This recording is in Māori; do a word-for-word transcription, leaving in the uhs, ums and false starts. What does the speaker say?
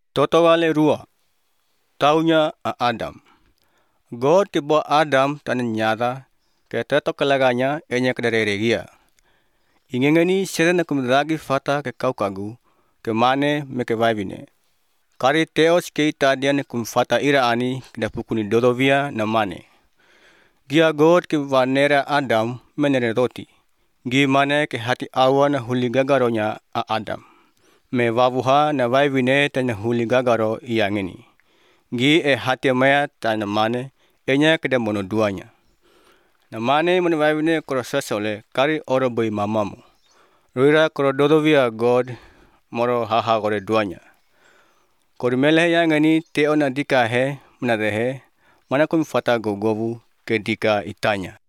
Totowale rua. Taunya a Adam. God ke buat Adam tan nyata ke tetok kelaganya enya kederegia. Ingengeni setan kumdragi fata ke kau kagu ke mane me ke vaivine. Kari teos ke itadian kum fata ira ani kedapukuni dodovia na mane. Gia God ke vanera Adam menere roti. Gi mane ke hati awan huli gagaronya a Adam. Me wavuha na vaivine tanya huli gagaro iangeni. Gi e hati maya tanya mane enya keda mono duanya. Na mane mone vaivine koro sesole kari oro boi mamamu. Ruira koro dodovia God moro haha kore duanya. Kori mele yangeni teo na dika he menarehe mana kum fata gogovu ke dika itanya.